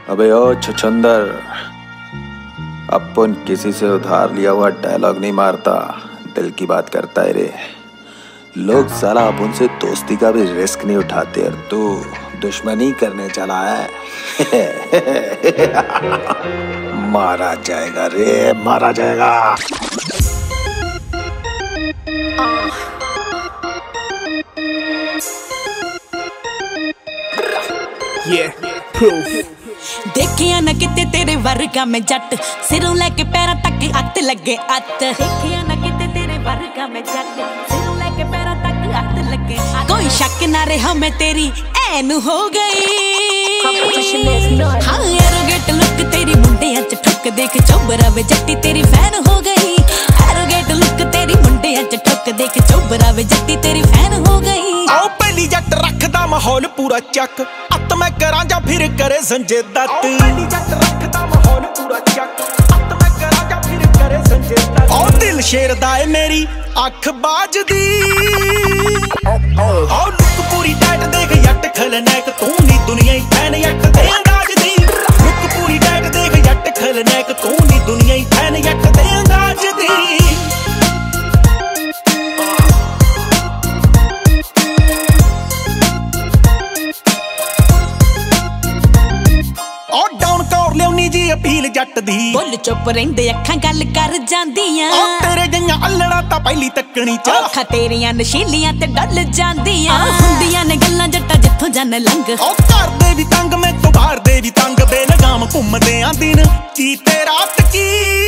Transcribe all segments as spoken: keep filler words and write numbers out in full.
अबे ओ छछंदर, अपन किसी से उधार लिया हुआ डायलॉग नहीं मारता, दिल की बात करता है रे। लोग साला अपन से दोस्ती का भी रिस्क नहीं उठाते और तू दुश्मनी करने चला है। मारा जाएगा रे, मारा जाएगा। Yeah, proof. देखिया ना किते तेरे वर्गा में जट, सिरों लेके पैरों तक अत लगे अत। देखिया ना किते तेरे वर्गा में जट, सिरों लेके पैरों तक अत लगे अत। कोई शक ना रहा मैं तेरी ऐन हो गई। हाँ एरोगेट लुक तेरी मुंडिया च ठुक देख चोबरा वे जट्टी तेरी फैन हो गई। एरोगेट लुक तेरी मुंडिया च ठुक देख चोबरा वे जट्टी तेरी फैन हो गई। आओ पहली जट रखदा माहौल पूरा चक, अत मैं करा जा फिर करे संजय दत्त। पहली जट रखदा माहौल पूरा चक, अत मैं करा जा फिर करे संजय दत्त। आओ दिल शेर दा है मेरी अख बाज दी। आओ लुक पूरी टाइट देख जट खलनायक तू नी दुनिया ही फैन जट दे अंदाज दी। लुक पूरी टाइट देख जट खलनायक तू नी दुनिया ही फैन जट दे अंदाज दी। अपील जट दी बोल चुप रहिंदे अखां गल कर जांदियां। ओ तेरे जइयां अल्लड़ा तां पहली तकनी च अखां तेरियां नशीलियां ते डल जांदियां। हुंदियां ने गल्लां जट्टा जिथों जन लंघ। ओ घर दे भी तंग मैं तो बाहर दे भी तंग, बेलगाम घुमदे आ दिन चीते रात की।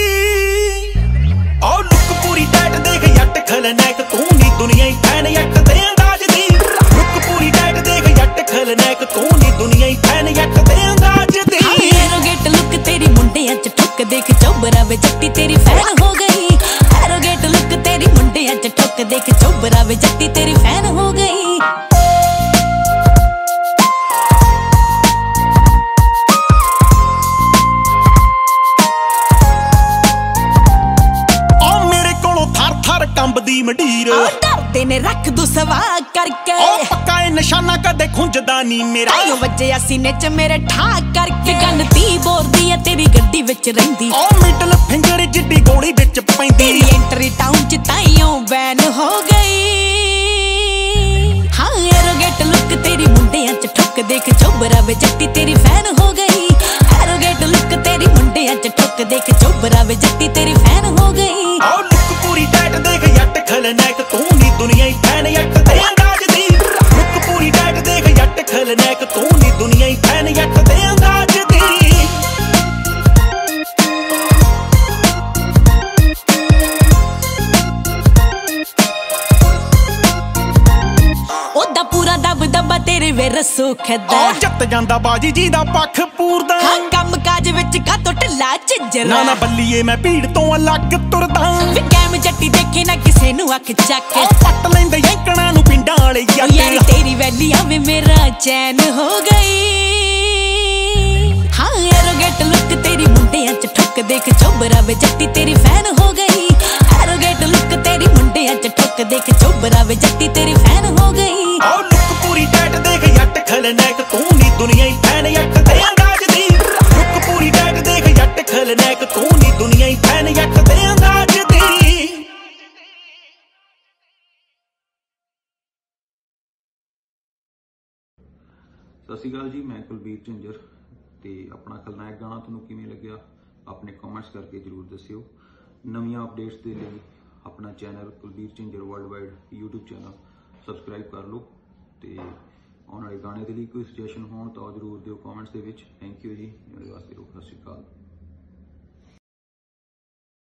ओ लुक पूरी टाइट देख जट खलनायक तू नी दुनिया ही फैन जट दे अंदाज दी। लुक पूरी टाइट देख जट खलनायक तू नी दुनिया ही फैन जट दे अंदाज दी। एरोगेट लुक तेरी मुंडिया च ठुक देख चोबरा वे जट्टी तेरी फैन हो गई। एरोगेट लुक तेरी मुंडिया च ठुक देख चोबरा वे जट्टी तेरी फैन हो गई। ओ मेरे कोलों थर थर कंबदी मंडीर, डरदे ने रख दू सवा करके। ओ पक्का ए निशाना कदे खुंजदा नी मेरा। आयो वज्जे सीने च मेरे ठा करके। गन ती बोरदी है तेरी गड्डी विच रहिंदी। ओ मिडल फिंगर जिड्डी गोली विच पैंदी। तेरी एंट्री टाउन च ताइयों बैन हो गई। हाँ एरोगेट लुक तेरी मुंडिया च ठुक देख चोबरा वे जट्टी तेरी फैन हो गई। एरोगेट लुक तेरी मुंडिया च ठुक देख चोबरा वे जट्टी तेरी फैन हो गई। ओ लुक पूरी टाइट देख जट खलनायक तू नी दुनिया ही फैन जट दे अंदाज दी। लुक पूरी टाइट देख जट खलनायक तू नी दुनिया ही फैन जट दे अंदाज दी। ओदा पूरा दब दबा तेरे वेर सुखदा। ओ जत जांदा बाजी जी दा पख पूरदा। हाँ कम काज विच का तो ढिला झिंजरा। ना ना बल्लीए मैं भीड़ तो अलग तुरदा। वे कैम जट्टी देखे ना किसे नू अख चक। ओ पट लैंदे यंकणा नू पिंडां वाले यार तेरी वैली आवे मेरा चैन हो गई। हाँ एरोगेट लुक तेरी मुंडिया च ठुक देख चोबरा वे जट्टी तेरी फैन हो गई। एरोगेट लुक तेरी मुंडिया च ठुक देख चोबरा वे जट्टी तेरी फैन हो गई। ओ लुक पूरी टाइट देख जट खलनायक तू नी दुनिया ही फैन जट दे अंदाज दी। लुक पूरी टाइट देख जट खलनायक तू नी दुनिया ही फैन जट दे अंदाज दी। ਸਤਿ ਸ਼੍ਰੀ ਅਕਾਲ ਜੀ, ਮੈਂ ਕੁਲਬੀਰ ਝਿੰਜਰ ਤੇ ਆਪਣਾ ਖਲਨਾਇਕ ਗਾਣਾ ਤੁਹਾਨੂੰ ਕਿਵੇਂ ਲੱਗਿਆ ਆਪਣੇ ਕਮੈਂਟਸ ਕਰਕੇ ਜਰੂਰ ਦੱਸਿਓ। ਨਵੀਆਂ ਅਪਡੇਟਸ ਦੇ ਲਈ ਆਪਣਾ channel Kulbir Jhinjar world wide YouTube channel subscribe ਕਰ ਲਓ ਤੇ ਆਉਣ ਵਾਲੇ ਗਾਣੇ ਦੇ ਲਈ ਕੋਈ ਸੁਜੈਸ਼ਨ ਹੋਣ ਤਾਂ ਜਰੂਰ ਦਿਓ ਕਮੈਂਟਸ ਦੇ ਵਿੱਚ। ਥੈਂਕ ਯੂ ਜੀ, ਮੇਰੇ ਵਾਸਤੇ ਰੋਕ। ਸਤਿ ਸ਼੍ਰੀ ਅਕਾਲ।